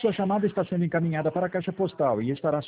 Sua chamada está sendo encaminhada para a caixa postal e estará